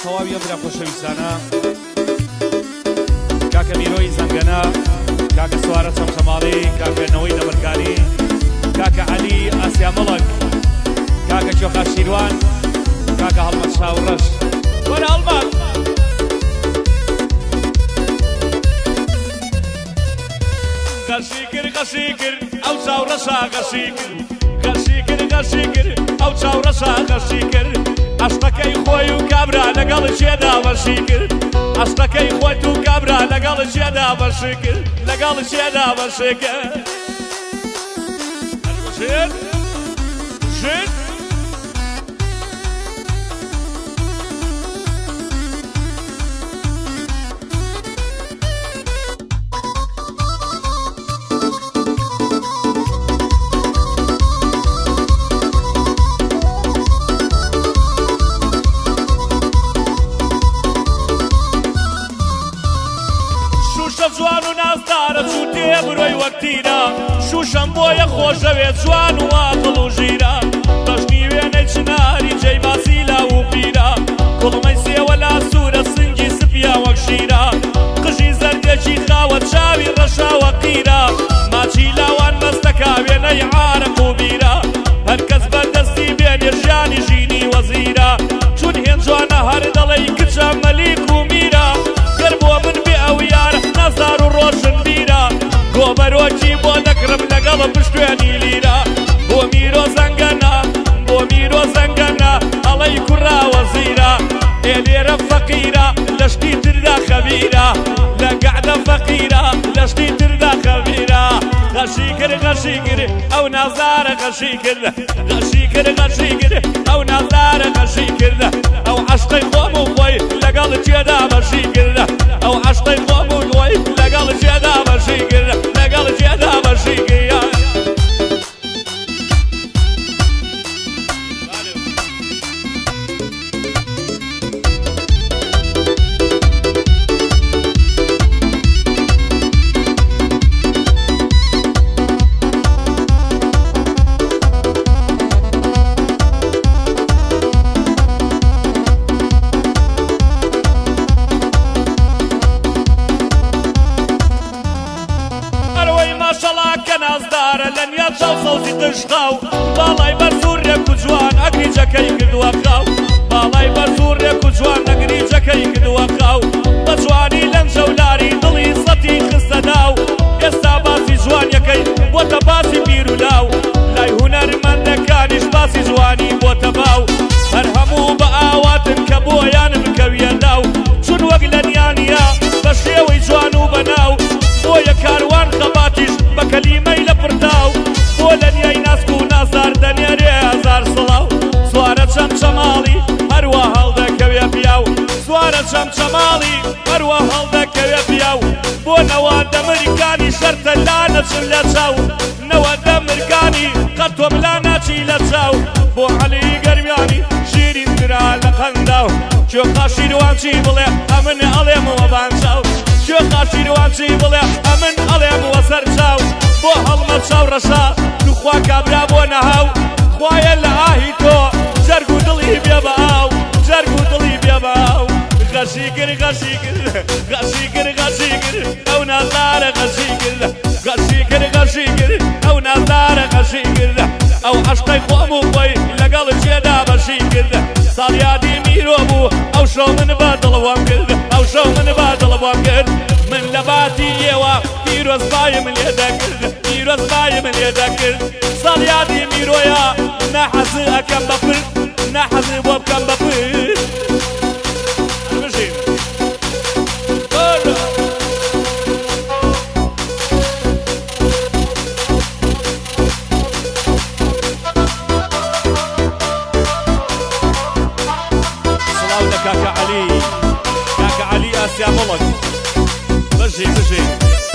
تەواوی ئەم برا خۆشەویستانە کاکە میرۆی زەنگەنە، کاکە سوارە چەمچەماڵی، کاکە نەوەی دەبەرکاری، کاکە عەلی ئاسیا مەڵک، کاکە چۆخا شیروان، کاکە هەڵمەت شاوڕەش. وەرە هەڵمەت غەشی کرد غەشی کرد ئەو چاوڕەشا غەشی کرد، غەشی کرد غەشی کرد ئەو چاوڕەشا غەشی کرد، عەشقەکەی خۆی و کابرا لەگەڵ چێدا بەشی کرد، عەشقەکەی خۆت و کابرا لەگەڵ چێدا بەشی کرد، لەگەڵ چێدا بەشی کرد. ژێر ژێر جوان و نازدارە چوو تێبرۆی وەکتیرە، شوشەم بۆیە خۆشەوێ جوان و واتڵ و ژیرە، دەژنی وێنەی چناری جێی باسی لاو و پیرە، کوڵمەی سێوە لا سوورە سنگی سپیا وەک شیرە، قژی زەردێکی خاوە چاوی ڕەشاوە قیرە، ماچی لاوان مەستەکا وێنەی عارەق و بیرە، هەرکەس بەردەستی بێنێ ژیانی ژینی وەزیرە، چون هێن جوانە هەر دەڵێی کچە مەلیک و میرە، گەر بۆ من بێ ئەو یارە نەزار و ڕۆژن بیرە، گۆبەرۆکی بۆ دەکڕم لەگەڵ پشتێنی لیرە، بۆ میرۆ زەنگەنە بۆ میرۆ زەنگەنە ئەڵەی کوڕا وەزیرە، ئێلێرە فەقیرە لە شتی تردا خەبیرە، لە گەعدە فەقیرە لە شتی تردا خەبیرە، غەشی کرد غەشی کرد ئەو نازارە غەشی کرد، غەشی کرد غەشی کرد ئەو نازارە غەشی کرد، ئەو عەشقەی خۆم و خۆی لەگەڵ چێدا بەشی کرد، ئەو عەشقەی خۆم و خۆی لەگەڵ چێدا بەشی کرد، لەگەڵ چێدا بەشی کرد. لەنیا چاو سەوزی قشقاو، باڵای بەرزوڕێک و جوان ئەگریجەکەی کردووە خاو، باڵای بەرزوڕێک و جوان ئەگریجەکەی کردووە خاو، بە جوانی لەم جەولاری دڵی سەتی خستە داو، ئێستا باسی جوانیەکەی بۆتە باسی پیر و لاو، لای هونەرمەندەکانیش باسی جوانی بۆتە باو، هەر هەموو بە ئاواتن کە بۆیانم کەویە لاو، چون وەک لەنیانیە بە شێوەی جوان و بەناو، بۆیە کاروان خەباتیش بە کەلیمەی لە پرتاو، بۆ لەنیای ناسک و نازار دەنێرێ هەزار سڵاو، سوارە چەمچەماڵی هەروە هەڵدەکەوێ پیاو، سوارە چەمچەماڵی هەروە هەڵدەکەوێ پیاو، بۆ نەوەندە مریکانی شەرتە لا نەچن لە چاو، نەوەندە مریکانی قەت تۆ بلا ناچی لە چاو، بۆ عەلی گەرمیانی شیرین ترا لە قەنداو، چۆخا شیروان چی بڵێ ئەمن ئەڵێمەوە بانچاو، چۆخا شیروان چی بڵێ ئەمن ئەڵێمەوە سەر چاو، بۆ هەڵمەت چاوڕەشا دوخوا کابرا بۆ نەهاو، خوایە لە ئاهی تۆ جەرگ و دڵی بێ بە ئاو، جەرگ و دڵی بێ بە ئاو، غەشی کرد غەشی کرد غەشی کرد غەشی کرد ئەو نازارە غەشی کرد، غەشی کرد غەشی کرد ئەو نازارە غەشی کرد، ئەو عەشقەی خۆم و خۆی لەگەڵ چێدا بەشی کرد، ساڵیادی میرۆ بوو ئەو شەو من بە دڵەوەم کرد، ئەو شەو من بە دڵەوەم کرد، من لە باتی ئێوە پیرۆزبایم لێ دەکرد، پیرۆزبایم لێ دەکرد، ساڵیادی میرۆیە نەحەزی ئەکەم بە پرد، نەحەزی بۆ بکەم بە پرد. كاكا علي كاكا علي آسيا ملك بجي بجي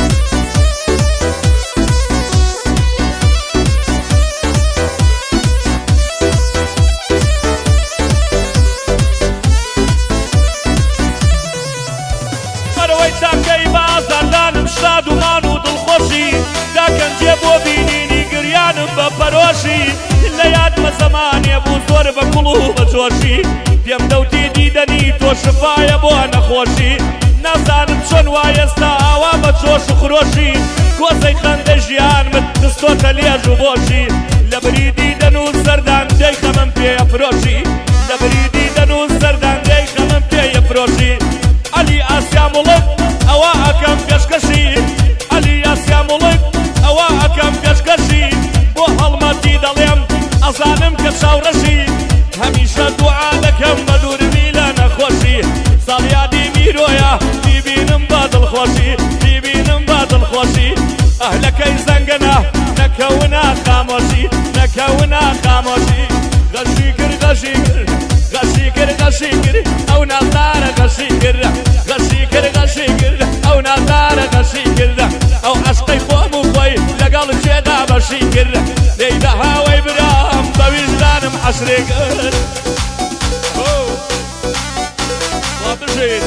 مروي تاكي بازان لانم شاد ومان ودل خوشي داكن جيبو بينيني قريان پەرۆشی لە یادمە زەمانێ بوو زۆر بە گوڵ و بە جۆشی پێم دەوتی دیدەنی تۆ شفایە بۆ نەخۆشی نازانم چۆن وای ئێستا ئاوا بە جۆش و خرۆشی گۆزەی خەندەی ژیانمت دستۆتە لێژ و بۆشی لە بری دیدەن و سەردان دەی خەمم پێیە فرۆشی لە بری دیدەن و سەردان دەی خەمم پێیە فرۆشی عەلی ئاسیا موڵک ئەوە ئەکەم پێشکەشی عەلی ئاسیا موڵک ئەوە ئەکەم پێشکەشی بۆ هەڵمەتی دەڵێم ئەزانم کە چاوڕەشی هەمیشە دوعا دەکەم بە دووربی لە نەخۆشی ساڵیادی میرۆیە بیبینم بە دڵخۆشی بیبینم بە دڵخۆشی ئەهلەکەی زەنگەنە نەکەونە خامۆشی نەکەونە خامۆشی غەشی کرد غەشی کرد غەشی کرد غەشی کرد ئەو نازدارە غەشی کرد غەشی کرد غەشی کرد ئەو نازدارە غەشی کرد ئەو عەشقەی خۆم و خۆی لەگەڵ جێدا بەشی کرد لێیدە هاوەی برام بە ویژدانم حەشری کرد وا بژین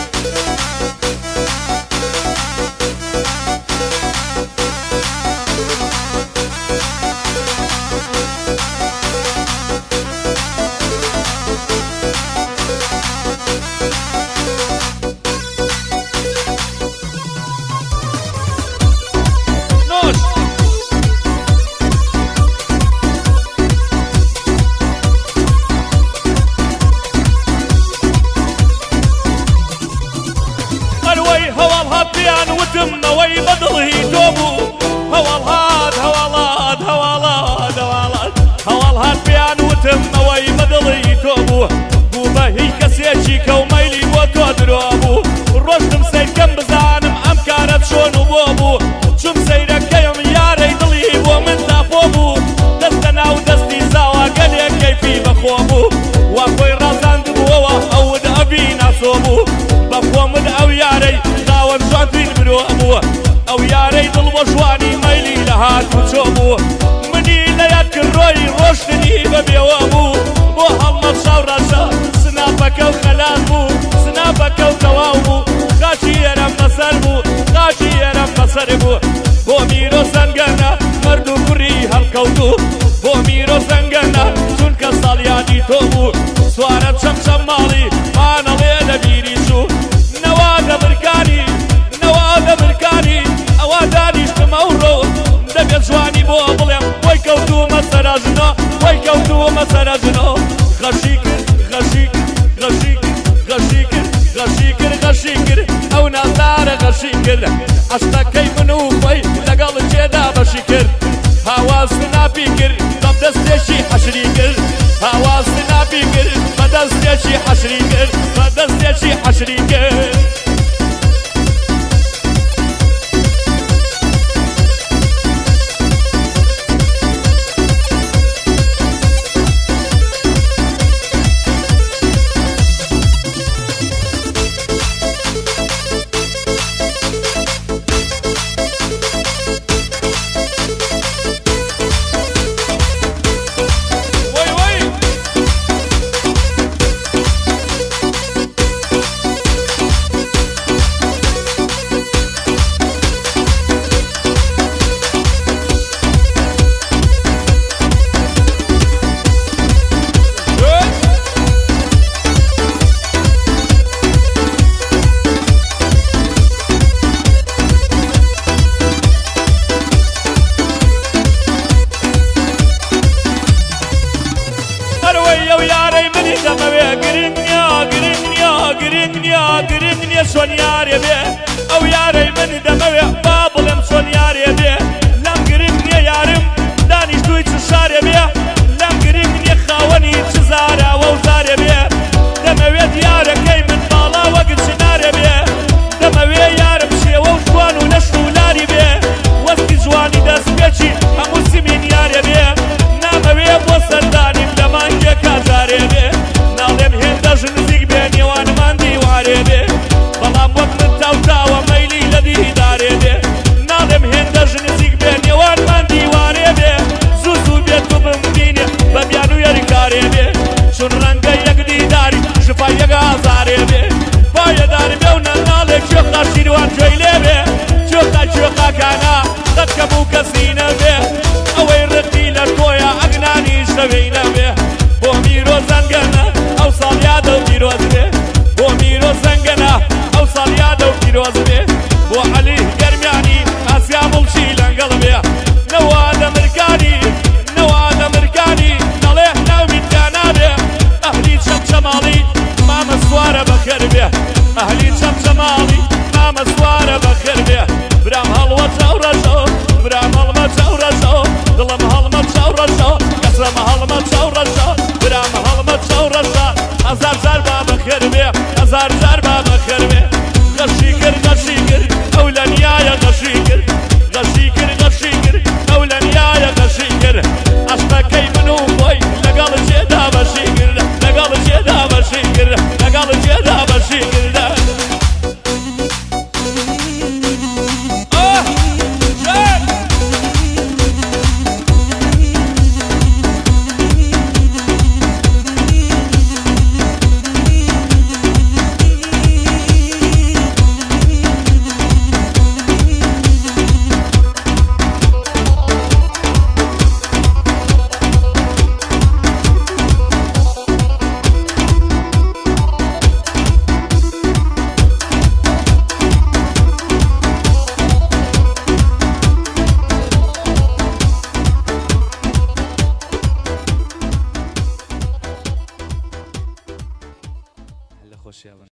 نەوەی بەدڵی تۆ بوو هەواڵهات هەواڵات هەواڵات هەواڵات هەواڵهات پێیان وتم نەوەی بەدڵی تۆ بوو بوو بە هیچ کەسێکی کەومەیلی بۆ تۆ درۆ بوو ڕۆژتم سەیرکەم بزانم ئەم کارە چۆن و بۆ بوو چوم سەیرەکەیم یارەی دڵی بۆ من تاپۆ بوو دەستە ناو دەستی زاوا گەلێک کەیفی بەخۆ بوو وا خۆی ڕازاندبووەوە ئەوت ئەبی ناسۆ بوو بە خۆمت ئەو یارەی داوە جوانترین مرۆ بووە ئەو یارەی دڵ بۆ جوانی مەیلی لە هات و چۆ بوو منی لە یاد کردڕۆی ڕۆشتنی بەبێوە بوو بۆ هەڵمە چاوڕاشە سناپەکە و خەلاس بوو سناپەکە و تەواو بوو قاچی ئێرەم بەسەر بوو قاچی ئێرەم بەسەر بوو بۆ میرۆ زەنگەنە مەرد و کوڕی هەڵکەوتوو بۆ میرۆ زەنگەنە چونکە ساڵیادی تۆ بوو سوارە چەمچەم ماڵی مانەڵێ لە بیری چوو نەوا دەبرکانی نەوا دەبرکانی ئەوا دانیشتم ئەو ڕۆ دەبێت جوانی بۆ بڵێم وەی کەوتوومە سەراژنۆ وەی کەوتوومە سەراژنۆ غەشی کرد غەشی کرد غەشی کرد غەشی کرد غەشی کرد غەشی کرد ئەو نازدارە غەشی کرد عەشقەکەی من و خۆی لەگەڵ جێدا بەشی کرد هاواز ناپی کرد بە دەستێکی حەشری کرد هاواز ناپی کرد بە دەستێکی حەشری کرد بە دەستێکی حەشری کرد چۆن یارێ بێ ئەو یارەی من دەمەوێ با بڵێم چۆن یارێ بێ لەم گرنگ نییە یارم دانیشتووی چ شارێ بێ لەم گرنگ نییە خاوەنی چ زاراوە و زارێ بێ دەمەوێت یارەکەی من باڵا وەگت چنارێ بێ دەمەوێ یارم شێوە و جوان و نەشت و لاری بێ وەستی جوانی دەستپێکی هەموو سمین یارێ بێ نامەوێ بۆ سەردانیم لە مانگێکا جارێ بێ ناڵێم هێندەژ نزیک بێ نێوانمان دیوارێ بێ بەڵام وەک من تاوتاوە مەیلی لە دیدارێ بێ ناڵێم هێندەژ نزیک بێ نێوانمان دیوارێ بێ زوو زوو بێت و بمبینێ بە بیان و یاریکارێ بێ چون ڕەنگە یەک دیداری شفای یەک ئازارێ بێ پایەدار بێ و نەناڵێ کوێخا شیروان جۆی لێ بێ کوێخا کوێخاکانە قەت کەبوو کەسی نەبێ